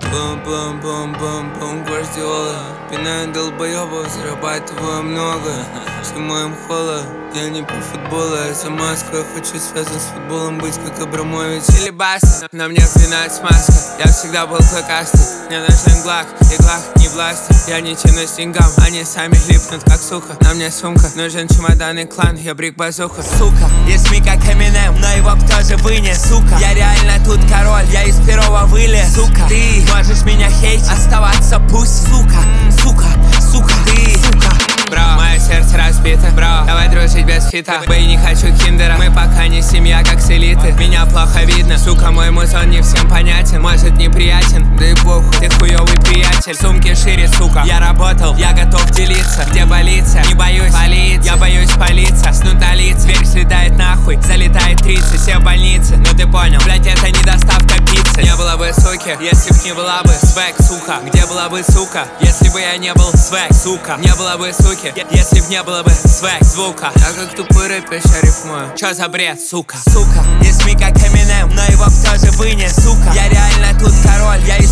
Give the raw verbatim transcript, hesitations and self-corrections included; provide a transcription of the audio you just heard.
Бум-бум-бум-бум-бум, Гвардиола. Пинаю долбоёбов, зарабатываю много. Всему им холод, я не по футболу, я за маску. Я хочу связан с футболом быть, как Абрамович или Баста. На мне пинает смазка, я всегда был клыкастый. Мне нужен глак, и глак не бластер. Я не тянусь к деньгам, они сами липнут, как сука. На мне сумка, нужен чемодан и клан, я брик базуха. Сука, есть ми как Эминем, но его кто же вынес, сука. Я реально тут король, я из первого вылез, сука. Ты можешь меня хейтить, оставаться пусть, сука. Сука, сука, ты, сука. Бро, мое сердце разбито, бро, давай дружить без фита. Бэй, не хочу киндера, мы пока не семья, как с элиты. Меня плохо видно, сука, мой музон не всем понятен. Может неприятен, да и похуй, ты хуёвый приятель. Сумки шире, сука, я работал, я готов делиться. Где полиция? Не боюсь палить, я боюсь палиться. Снут на лиц, дверь слетает нахуй, залетает тридцать, все в больнице. Ну ты понял, блять, это не доставка пиццы. Не было бы суки, если б не была бы свек, сука. Где была бы сука, если бы я не был свек, сука. Не было бы суки, если б не было бы свек, звука. Я как тупой рэпер, я рифмую. Чё за бред, сука? Сука, есть ми как Эминем, но его кто же вынес, сука. Я реально тут король, я